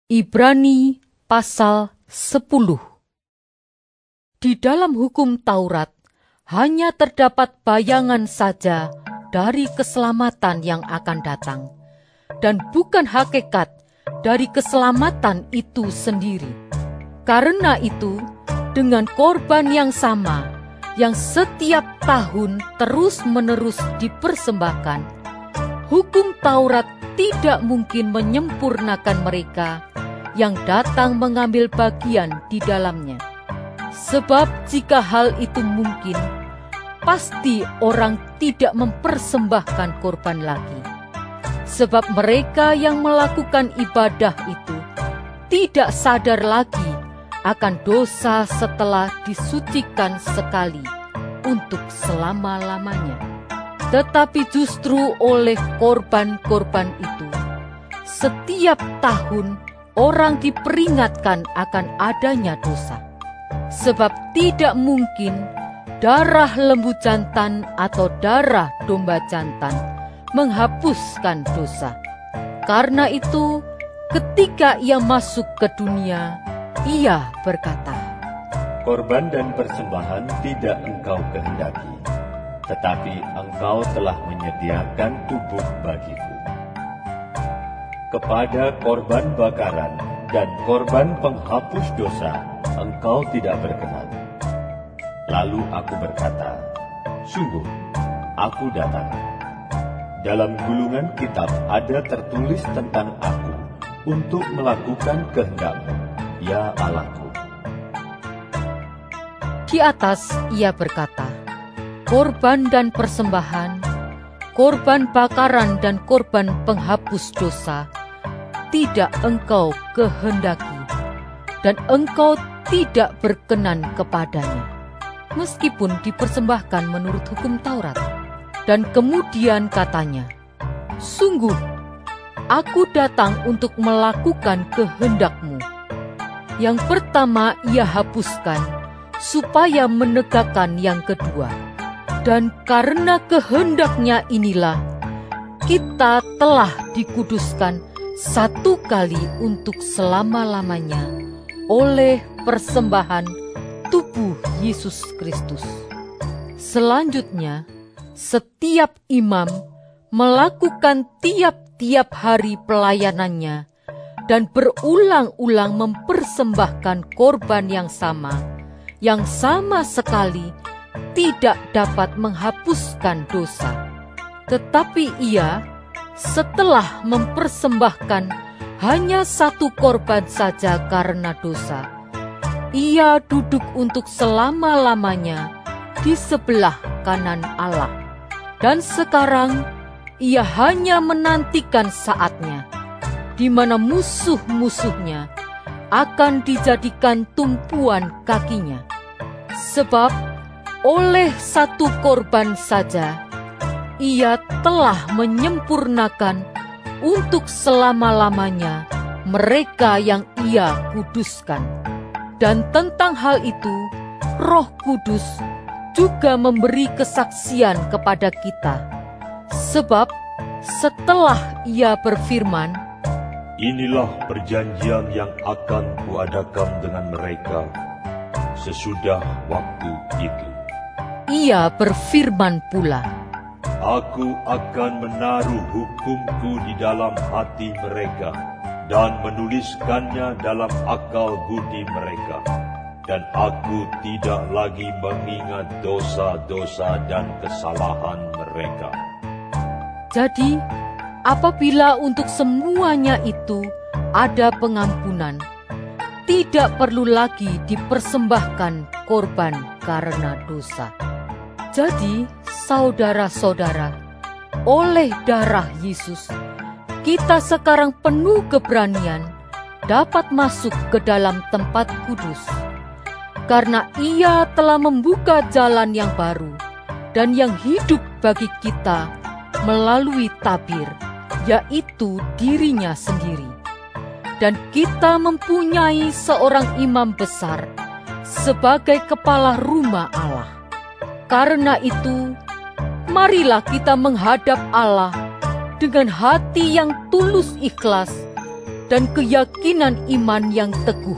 Ibrani pasal 10. Di dalam hukum Taurat hanya terdapat bayangan saja dari keselamatan yang akan datang, dan bukan hakikat dari keselamatan itu sendiri. Karena itu, dengan korban yang sama, yang setiap tahun terus-menerus dipersembahkan, hukum Taurat tidak mungkin menyempurnakan mereka yang datang mengambil bagian di dalamnya. Sebab jika hal itu mungkin, pasti orang tidak mempersembahkan korban lagi. Sebab mereka yang melakukan ibadah itu tidak sadar lagi akan dosa setelah disucikan sekali untuk selama-lamanya. Tetapi justru oleh korban-korban itu, setiap tahun orang diperingatkan akan adanya dosa. Sebab tidak mungkin darah lembu jantan atau darah domba jantan menghapuskan dosa. Karena itu, ketika ia masuk ke dunia, ia berkata, "Korban dan persembahan tidak engkau kehendaki, tetapi engkau telah menyediakan tubuh bagiku. Kepada korban bakaran dan korban penghapus dosa engkau tidak berkenan." Lalu aku berkata, "Sungguh, aku datang. Dalam gulungan kitab ada tertulis tentang aku untuk melakukan kehendak-Mu, ya Allahku." Di atas ia berkata, korban dan persembahan, korban bakaran dan korban penghapus dosa tidak engkau kehendaki, dan engkau tidak berkenan kepadanya, meskipun dipersembahkan menurut hukum Taurat. Dan kemudian katanya, "Sungguh, aku datang untuk melakukan kehendak-Mu." Yang pertama ia hapuskan, supaya menegakkan yang kedua. Dan karena kehendak-Nya inilah, kita telah dikuduskan satu kali untuk selama-lamanya oleh persembahan tubuh Yesus Kristus. Selanjutnya, setiap imam melakukan tiap-tiap hari pelayanannya dan berulang-ulang mempersembahkan korban yang sama sekali tidak dapat menghapuskan dosa. Tetapi ia, setelah mempersembahkan hanya satu korban saja karena dosa, ia duduk untuk selama-lamanya di sebelah kanan Allah. Dan sekarang ia hanya menantikan saatnya di mana musuh-musuhnya akan dijadikan tumpuan kakinya. Sebab oleh satu korban saja ia telah menyempurnakan untuk selama-lamanya mereka yang ia kuduskan. Dan tentang hal itu, Roh Kudus juga memberi kesaksian kepada kita. Sebab setelah ia berfirman, "Inilah perjanjian yang akan kuadakan dengan mereka sesudah waktu itu." Ia berfirman pula, "Aku akan menaruh hukum-Ku di dalam hati mereka dan menuliskannya dalam akal budi mereka. Dan aku tidak lagi mengingat dosa-dosa dan kesalahan mereka." Jadi, apabila untuk semuanya itu ada pengampunan, tidak perlu lagi dipersembahkan korban karena dosa. Jadi, saudara-saudara, oleh darah Yesus, kita sekarang penuh keberanian dapat masuk ke dalam tempat kudus. Karena Ia telah membuka jalan yang baru dan yang hidup bagi kita melalui tabir, yaitu dirinya sendiri. Dan kita mempunyai seorang imam besar sebagai kepala rumah Allah. Karena itu, marilah kita menghadap Allah dengan hati yang tulus ikhlas dan keyakinan iman yang teguh.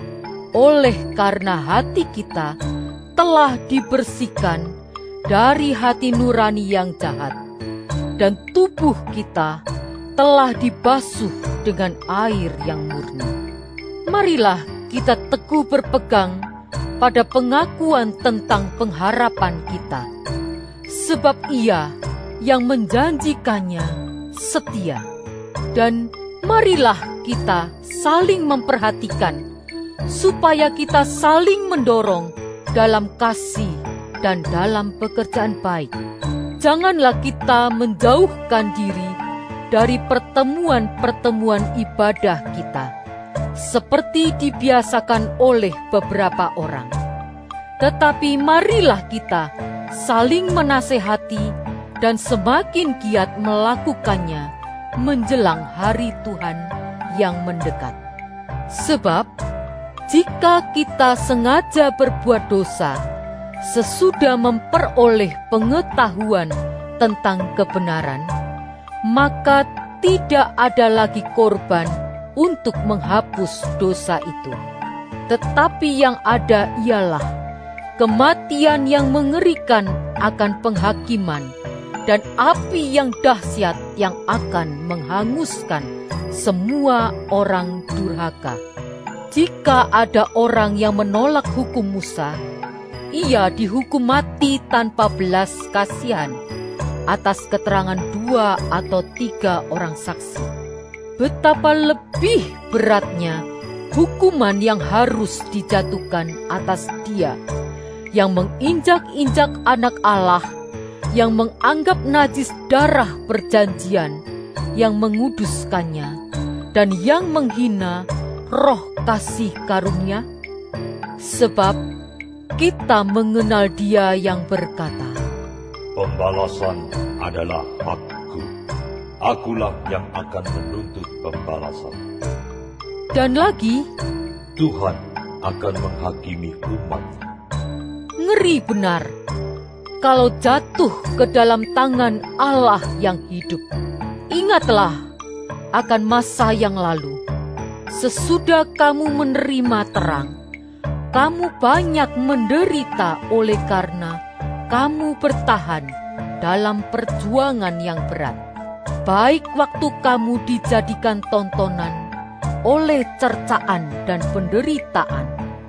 Oleh karena hati kita telah dibersihkan dari hati nurani yang jahat, dan tubuh kita telah dibasuh dengan air yang murni. Marilah kita teguh berpegang pada pengakuan tentang pengharapan kita, sebab Ia yang menjanjikannya setia. Dan marilah kita saling memperhatikan, supaya kita saling mendorong dalam kasih dan dalam pekerjaan baik. Janganlah kita menjauhkan diri dari pertemuan-pertemuan ibadah kita, seperti dibiasakan oleh beberapa orang. Tetapi marilah kita saling menasehati dan semakin giat melakukannya menjelang hari Tuhan yang mendekat. Sebab jika kita sengaja berbuat dosa sesudah memperoleh pengetahuan tentang kebenaran, maka tidak ada lagi korban untuk menghapus dosa itu. Tetapi yang ada ialah kematian yang mengerikan akan penghakiman, dan api yang dahsyat yang akan menghanguskan semua orang durhaka. Jika ada orang yang menolak hukum Musa, ia dihukum mati tanpa belas kasihan atas keterangan 2 atau 3 orang saksi. Betapa lebih beratnya hukuman yang harus dijatuhkan atas dia yang menginjak-injak anak Allah, yang menganggap najis darah perjanjian, yang menguduskannya, dan yang menghina roh kasih karunia. Sebab kita mengenal Dia yang berkata, "Pembalasan adalah hakku. Akulah yang akan menuntut pembalasan." Dan lagi, Tuhan akan menghakimi umat-Nya. ngeri benar kalau jatuh ke dalam tangan Allah yang hidup. Ingatlah akan masa yang lalu. Sesudah kamu menerima terang, kamu banyak menderita oleh karena kamu bertahan dalam perjuangan yang berat. Baik waktu kamu dijadikan tontonan oleh cercaan dan penderitaan,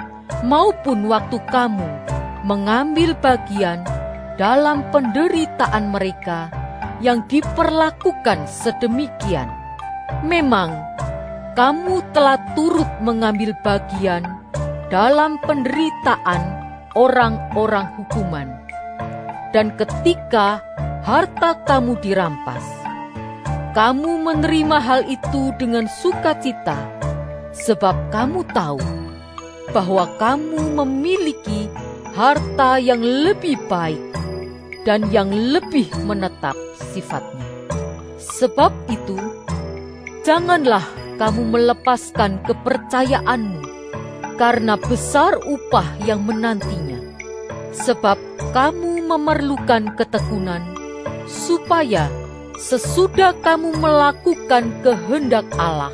maupun waktu kamu mengambil bagian dalam penderitaan mereka yang diperlakukan sedemikian. Memang kamu telah turut mengambil bagian dalam penderitaan orang-orang hukuman. Dan ketika harta kamu dirampas, kamu menerima hal itu dengan sukacita, sebab kamu tahu bahwa kamu memiliki harta yang lebih baik dan yang lebih menetap sifatnya. Sebab itu, janganlah kamu melepaskan kepercayaanmu, karena besar upah yang menantinya. Sebab kamu memerlukan ketekunan, supaya sesudah kamu melakukan kehendak Allah,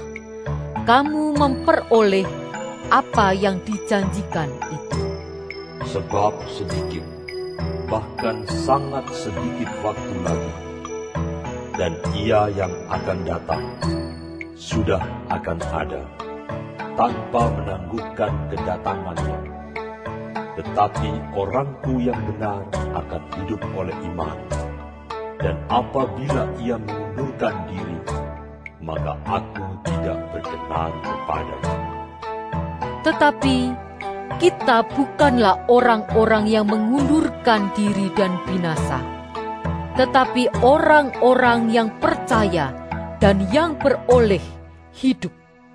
kamu memperoleh apa yang dijanjikan itu. Sebab sedikit, bahkan sangat sedikit waktu lagi, dan Ia yang akan datang sudah akan ada, tanpa menangguhkan kedatangannya. Tetapi orangku yang benar akan hidup oleh iman, dan apabila ia mengundurkan diri, maka aku tidak berkenan kepadanya. Tetapi kita bukanlah orang-orang yang mengundurkan diri dan binasa, tetapi orang-orang yang percaya dan yang beroleh hidup.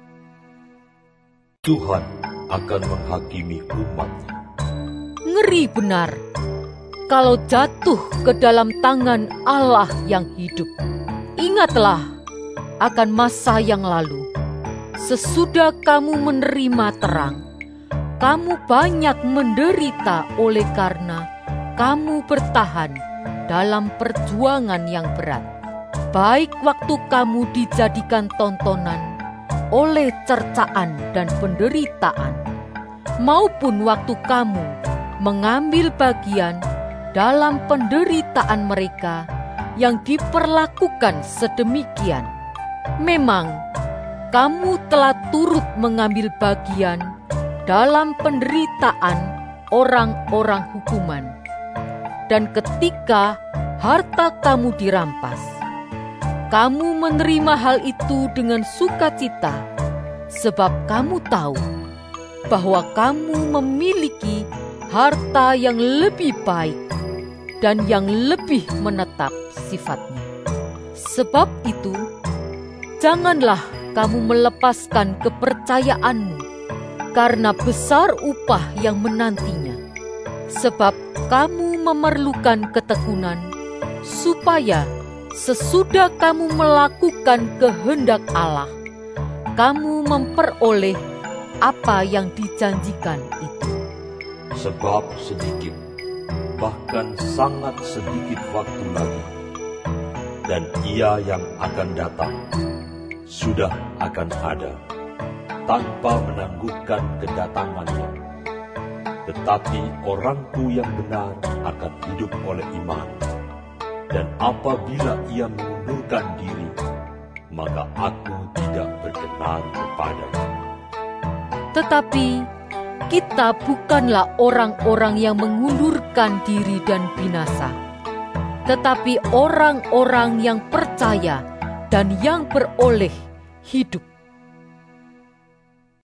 Tuhan akan menghakimi umat-Nya. Ngeri benar kalau jatuh ke dalam tangan Allah yang hidup. Ingatlah akan masa yang lalu. Sesudah kamu menerima terang, kamu banyak menderita oleh karena kamu bertahan dalam perjuangan yang berat. Baik waktu kamu dijadikan tontonan oleh cercaan dan penderitaan, maupun waktu kamu mengambil bagian dalam penderitaan mereka yang diperlakukan sedemikian. Memang kamu telah turut mengambil bagian dalam penderitaan orang-orang hukuman. Dan ketika harta kamu dirampas, kamu menerima hal itu dengan sukacita, sebab kamu tahu bahwa kamu memiliki harta yang lebih baik dan yang lebih menetap sifatnya. Sebab itu, janganlah kamu melepaskan kepercayaanmu, karena besar upah yang menantinya. Sebab kamu memerlukan ketekunan, supaya sesudah kamu melakukan kehendak Allah, kamu memperoleh apa yang dijanjikan itu. Sebab sedikit, bahkan sangat sedikit waktu lagi, dan Ia yang akan datang sudah akan ada, tanpa menangguhkan kedatangannya. Tetapi orangku yang benar akan hidup oleh iman, dan apabila ia mengundurkan diri, maka aku tidak berkenan kepadanya. Tetapi kita bukanlah orang-orang yang mengundurkan diri dan binasa, tetapi orang-orang yang percaya dan yang beroleh hidup.